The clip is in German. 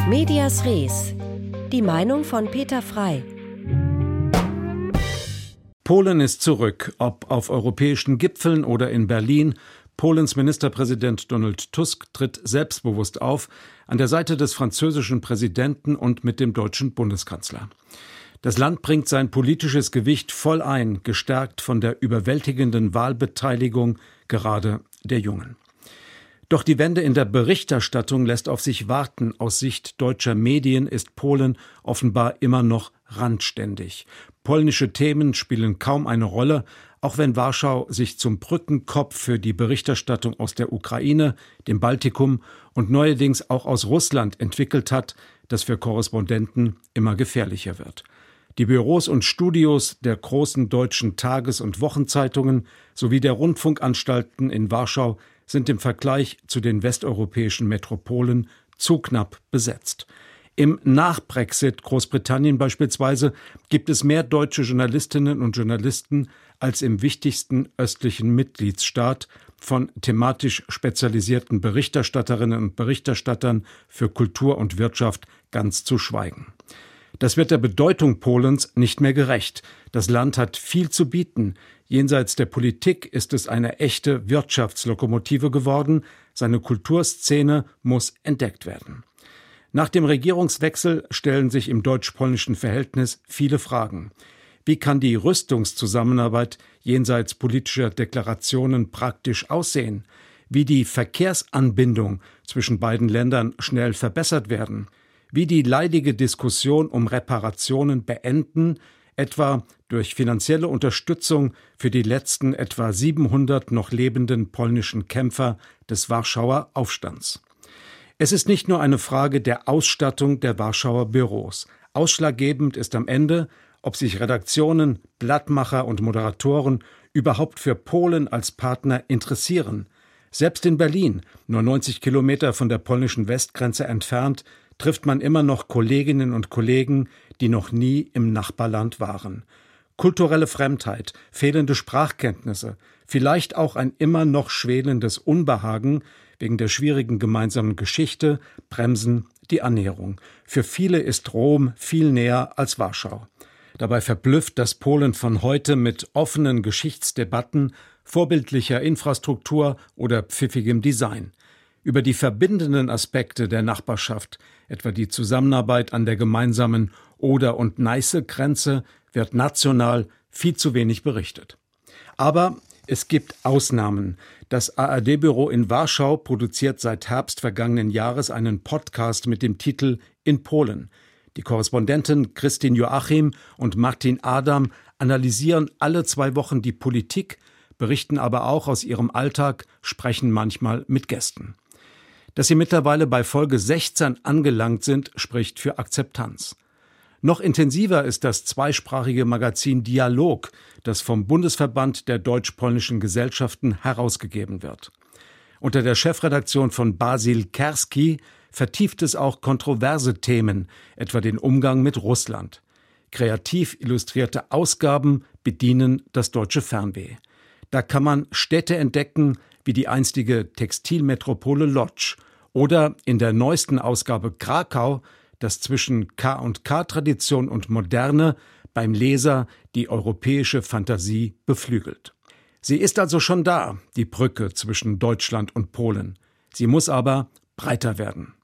Medias Res. Die Meinung von Peter Frey. Polen ist zurück, ob auf europäischen Gipfeln oder in Berlin. Polens Ministerpräsident Donald Tusk tritt selbstbewusst auf, an der Seite des französischen Präsidenten und mit dem deutschen Bundeskanzler. Das Land bringt sein politisches Gewicht voll ein, gestärkt von der überwältigenden Wahlbeteiligung gerade der Jungen. Doch die Wende in der Berichterstattung lässt auf sich warten. Aus Sicht deutscher Medien ist Polen offenbar immer noch randständig. Polnische Themen spielen kaum eine Rolle, auch wenn Warschau sich zum Brückenkopf für die Berichterstattung aus der Ukraine, dem Baltikum und neuerdings auch aus Russland entwickelt hat, das für Korrespondenten immer gefährlicher wird. Die Büros und Studios der großen deutschen Tages- und Wochenzeitungen sowie der Rundfunkanstalten in Warschau sind im Vergleich zu den westeuropäischen Metropolen zu knapp besetzt. Im Nach-Brexit Großbritannien beispielsweise gibt es mehr deutsche Journalistinnen und Journalisten als im wichtigsten östlichen Mitgliedsstaat, von thematisch spezialisierten Berichterstatterinnen und Berichterstattern für Kultur und Wirtschaft ganz zu schweigen. Das wird der Bedeutung Polens nicht mehr gerecht. Das Land hat viel zu bieten. Jenseits der Politik ist es eine echte Wirtschaftslokomotive geworden. Seine Kulturszene muss entdeckt werden. Nach dem Regierungswechsel stellen sich im deutsch-polnischen Verhältnis viele Fragen. Wie kann die Rüstungszusammenarbeit jenseits politischer Deklarationen praktisch aussehen? Wie die Verkehrsanbindung zwischen beiden Ländern schnell verbessert werden? Wie die leidige Diskussion um Reparationen beenden, etwa durch finanzielle Unterstützung für die letzten etwa 700 noch lebenden polnischen Kämpfer des Warschauer Aufstands. Es ist nicht nur eine Frage der Ausstattung der Warschauer Büros. Ausschlaggebend ist am Ende, ob sich Redaktionen, Blattmacher und Moderatoren überhaupt für Polen als Partner interessieren. Selbst in Berlin, nur 90 Kilometer von der polnischen Westgrenze entfernt, trifft man immer noch Kolleginnen und Kollegen, die noch nie im Nachbarland waren. Kulturelle Fremdheit, fehlende Sprachkenntnisse, vielleicht auch ein immer noch schwelendes Unbehagen wegen der schwierigen gemeinsamen Geschichte bremsen die Annäherung. Für viele ist Rom viel näher als Warschau. Dabei verblüfft das Polen von heute mit offenen Geschichtsdebatten, vorbildlicher Infrastruktur oder pfiffigem Design. Über die verbindenden Aspekte der Nachbarschaft, etwa die Zusammenarbeit an der gemeinsamen Oder- und Neiße-Grenze, wird national viel zu wenig berichtet. Aber es gibt Ausnahmen. Das ARD-Büro in Warschau produziert seit Herbst vergangenen Jahres einen Podcast mit dem Titel »In Polen«. Die Korrespondenten Christine Joachim und Martin Adam analysieren alle 2 Wochen die Politik, berichten aber auch aus ihrem Alltag, sprechen manchmal mit Gästen. Dass sie mittlerweile bei Folge 16 angelangt sind, spricht für Akzeptanz. Noch intensiver ist das zweisprachige Magazin Dialog, das vom Bundesverband der deutsch-polnischen Gesellschaften herausgegeben wird. Unter der Chefredaktion von Basil Kerski vertieft es auch kontroverse Themen, etwa den Umgang mit Russland. Kreativ illustrierte Ausgaben bedienen das deutsche Fernweh. Da kann man Städte entdecken, wie die einstige Textilmetropole Łódź oder in der neuesten Ausgabe Krakau, das zwischen K&K-Tradition und Moderne beim Leser die europäische Fantasie beflügelt. Sie ist also schon da, die Brücke zwischen Deutschland und Polen. Sie muss aber breiter werden.